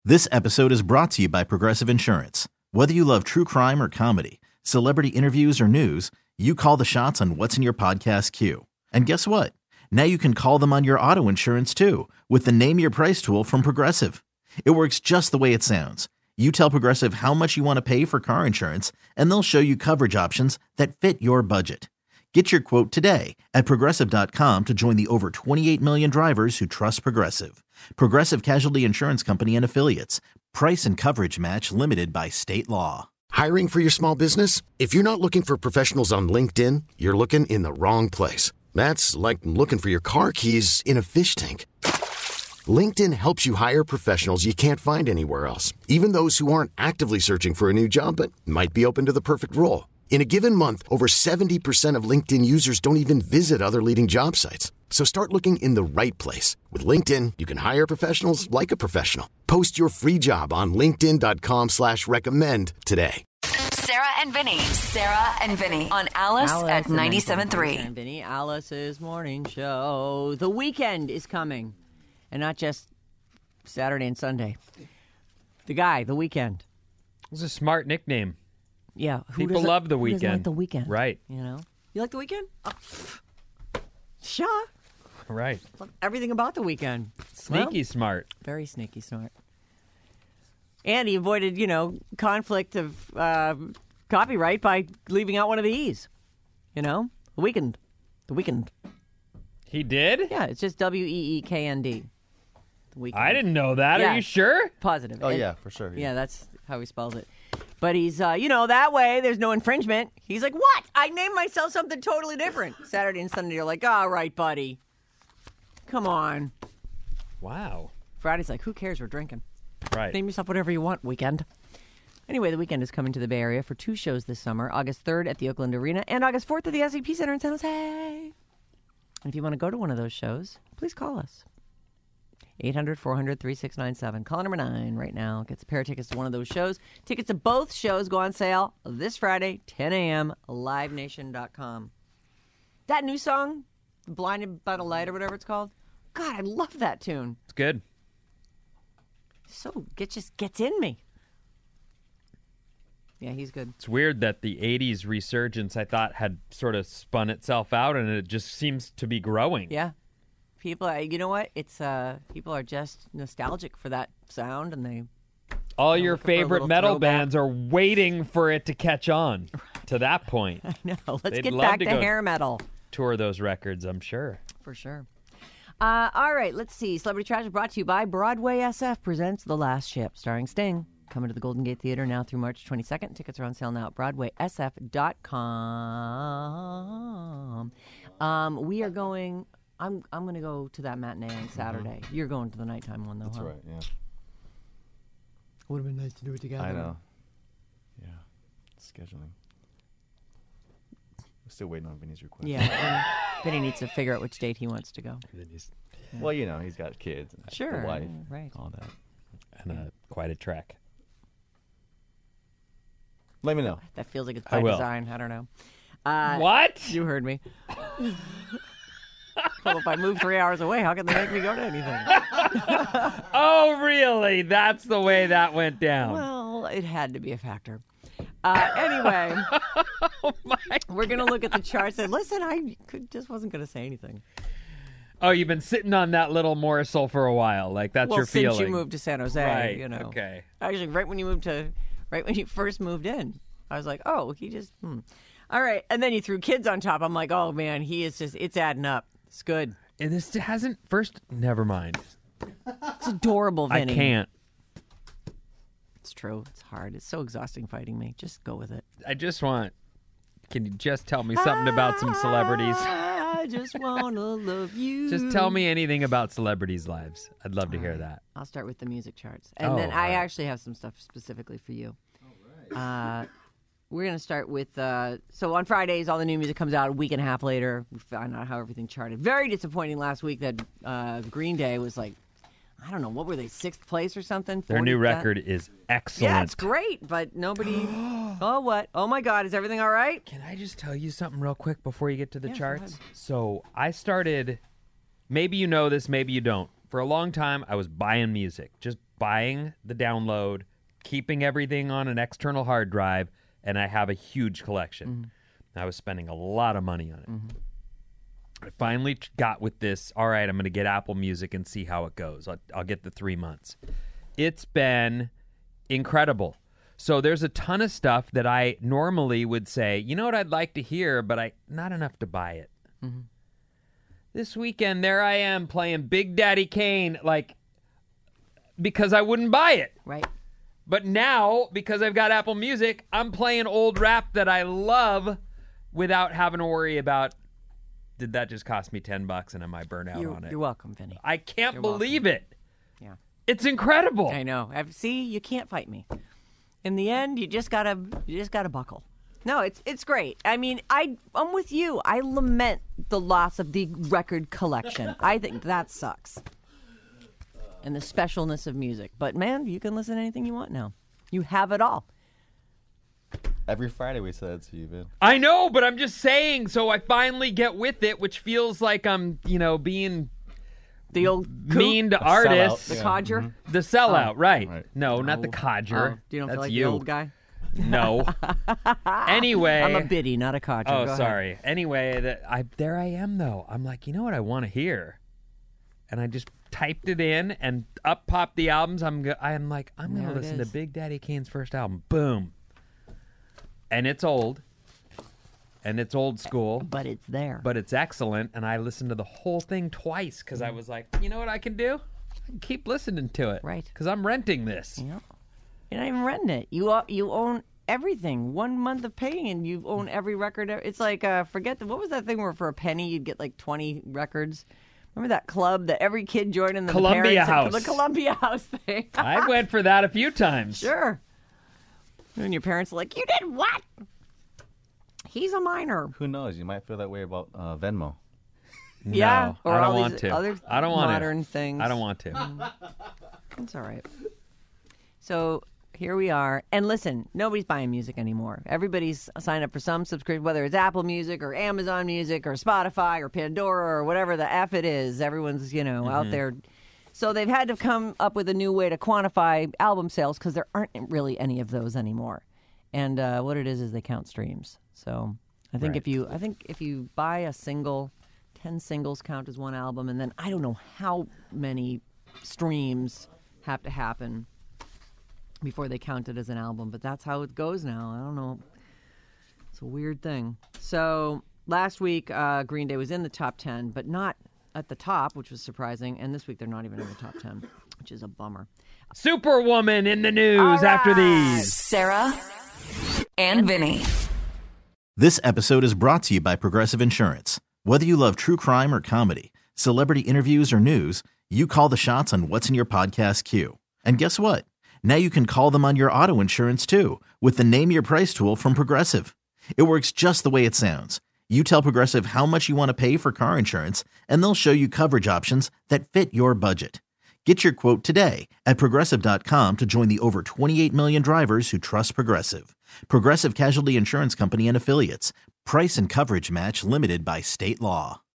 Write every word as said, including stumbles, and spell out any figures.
This episode is brought to you by Progressive Insurance. Whether you love true crime or comedy, celebrity interviews or news, you call the shots on what's in your podcast queue. And guess what? Now you can call them on your auto insurance too with the Name Your Price tool from Progressive. It works just the way it sounds. You tell Progressive how much you want to pay for car insurance, and they'll show you coverage options that fit your budget. Get your quote today at Progressive dot com to join the over twenty-eight million drivers who trust Progressive. Progressive Casualty Insurance Company and Affiliates. Price and coverage match limited by state law. Hiring for your small business? If you're not looking for professionals on LinkedIn, you're looking in the wrong place. That's like looking for your car keys in a fish tank. LinkedIn helps you hire professionals you can't find anywhere else, even those who aren't actively searching for a new job but might be open to the perfect role. In a given month, over seventy percent of LinkedIn users don't even visit other leading job sites. So start looking in the right place. With LinkedIn, you can hire professionals like a professional. Post your free job on linkedin dot com slash recommend today. Sarah and Vinny. Sarah and Vinny on Alice, Alice at ninety-seven point three. And Vinny, Alice's morning show. The weekend is coming. And not just Saturday and Sunday. The guy, the weekend. It's a smart nickname. Yeah. Who People love the who weekend. Like the weekend. Right. You know? You like the weekend? Oh. Sure. Right. Love everything about the weekend. Sneaky well, smart. Very sneaky smart. And he avoided, you know, conflict of uh, copyright by leaving out one of the E's. You know? The weekend. The weekend. He did? Yeah, it's just W E E K N D. The weekend. I didn't know that. Yeah. Are you sure? Positive. Oh, and, yeah, for sure. Yeah. yeah, that's how he spells it. But he's, uh, you know, that way there's no infringement. He's like, what? I named myself something totally different. Saturday and Sunday, you're like, all right, buddy. Come on. Wow. Friday's like, who cares? We're drinking. Right. Name yourself whatever you want, weekend. Anyway, the weekend is coming to the Bay Area for two shows this summer, August third at the Oakland Arena and August fourth at the S A P Center in San Jose. And if you want to go to one of those shows, please call us. eight hundred, four hundred, thirty-six ninety-seven. Caller number nine right now gets a pair of tickets to one of those shows. Tickets to both shows go on sale this Friday, ten a.m., live nation dot com. That new song, Blinded by the Light or whatever it's called, God, I love that tune. It's good. So, it just gets in me. Yeah, he's good. It's weird that the eighties resurgence, I thought, had sort of spun itself out, and it just seems to be growing. Yeah. People, you know what? It's uh, people are just nostalgic for that sound, and they All you know, your favorite metal throwback. bands are waiting for it to catch on to that point. I know. Let's They'd get love back to to, go hair metal. Tour those records, I'm sure. For sure. Uh, all right, let's see. Celebrity Trash is brought to you by Broadway S F presents The Last Ship, starring Sting. Coming to the Golden Gate Theater now through March twenty-second. Tickets are on sale now at broadway s f dot com. Um, we are going... I'm I'm going to go to that matinee on Saturday. Mm-hmm. You're going to the nighttime one, though, That's huh? right, yeah. Would have been nice to do it together. I know. Yeah. Scheduling. We're still waiting on Vinny's request. Yeah. Vinny needs to figure out which date he wants to go. Well, you know, he's got kids and Sure. the wife, Right. all that. And uh, quite a trek. Let me know. That feels like it's I by will. design. I don't know. Uh, What? You heard me. Well, if I move three hours away, how can they make me go to anything? Oh, really? That's the way that went down. Well, it had to be a factor. Uh, anyway, Oh, my we're going to look at the charts. And listen, I could, just wasn't going to say anything. Oh, you've been sitting on that little morsel for a while. Like, that's well, your since feeling. you moved to San Jose, Right, you know. okay. Actually, right when you moved to, right when you first moved in, I was like, oh, he just, hmm. All right. And then you threw kids on top. I'm like, oh, man, he is just, it's adding up. It's good. And this hasn't, first, never mind. It's adorable, Vinny. I can't. It's true. It's hard. It's so exhausting fighting me. Just go with it. I just want, can you just tell me something about some celebrities? I just want to love you. Just tell me anything about celebrities' lives. I'd love to hear that. I'll start with the music charts. And Oh, then I all right. actually have some stuff specifically for you. All right. Uh, we're going to start with, uh, so on Fridays, all the new music comes out a week and a half later. We find out how everything charted. Very disappointing last week that uh, Green Day was like, I don't know, what were they, sixth place or something? Their new fortieth? record is excellent. Yeah, it's great, but nobody, oh, what? Oh, my God, is everything all right? Can I just tell you something real quick before you get to the Yeah, go charts? ahead. So I started, maybe you know this, maybe you don't. For a long time, I was buying music, just buying the download, keeping everything on an external hard drive, and I have a huge collection. Mm-hmm. I was spending a lot of money on it. Mm-hmm. I finally got with this, all right, I'm going to get Apple Music and see how it goes. I'll, I'll get the three months. It's been incredible. So there's a ton of stuff that I normally would say, you know what I'd like to hear, but I not enough to buy it. Mm-hmm. This weekend, there I am playing Big Daddy Kane, like, because I wouldn't buy it. Right. But now, because I've got Apple Music, I'm playing old rap that I love without having to worry about, did that just cost me ten bucks and am I burnt out you're, on it? You're welcome, Vinny. I can't you're believe welcome. it. Yeah. It's incredible. I know. I've, see, you can't fight me. In the end, you just gotta you just gotta buckle. No, it's it's great. I mean, I I'm with you. I lament the loss of the record collection. I think that sucks. And the specialness of music. But man, you can listen to anything you want now. You have it all. Every Friday we say that to you, Vin. I know, but I'm just saying, so I finally get with it, which feels like I'm, you know, being the old mean to A artists. sellout. the Yeah. codger. Mm-hmm. The sellout, Oh. right. Right. No, not the Oh. codger. Oh, you don't That's feel like you. the old guy? No. Anyway. I'm a biddy, not a codger. Oh, Go ahead. sorry. Anyway, that I there I am though. I'm like, you know what I want to hear, and I just typed it in, and up popped the albums. I'm go- I'm like, I'm There gonna it listen to is. Big Daddy Kane's first album. Boom. And it's old, and it's old school, But it's there. but it's excellent. And I listened to the whole thing twice because I was like, you know what I can do? I can keep listening to it, Right. Because I'm renting this. Yep. You're not even renting it. You o- you own everything. One month of paying, and you own every record. It's like uh, forget the, what was that thing where for a penny you'd get like twenty records. Remember that club that every kid joined in the Columbia parents- House. the Columbia House thing. I went for that a few times. Sure. And your parents are like, you did what? He's a minor. Who knows? You might feel that way about uh, Venmo. Yeah, No, or I don't all want these to. other I don't want modern to. things. I don't want to. It's all right. So here we are. And listen, nobody's buying music anymore. Everybody's signed up for some subscription, whether it's Apple Music or Amazon Music or Spotify or Pandora or whatever the F it is. Everyone's, you know, Mm-hmm. out there. So they've had to come up with a new way to quantify album sales because there aren't really any of those anymore. And uh, what it is is they count streams. So I think Right. if you, I think if you buy a single, ten singles count as one album, and then I don't know how many streams have to happen before they count it as an album, but that's how it goes now. I don't know. It's a weird thing. So last week, uh, Green Day was in the top ten, but not at the top, which was surprising. And this week, they're not even in the top ten, which is a bummer. Superwoman in the news All after right. these. Sarah and Vinny. This episode is brought to you by Progressive Insurance. Whether you love true crime or comedy, celebrity interviews or news, you call the shots on what's in your podcast queue. And guess what? Now you can call them on your auto insurance too with the Name Your Price tool from Progressive. It works just the way it sounds. You tell Progressive how much you want to pay for car insurance, and they'll show you coverage options that fit your budget. Get your quote today at Progressive dot com to join the over twenty-eight million drivers who trust Progressive. Progressive Casualty Insurance Company and Affiliates. Price and coverage match limited by state law.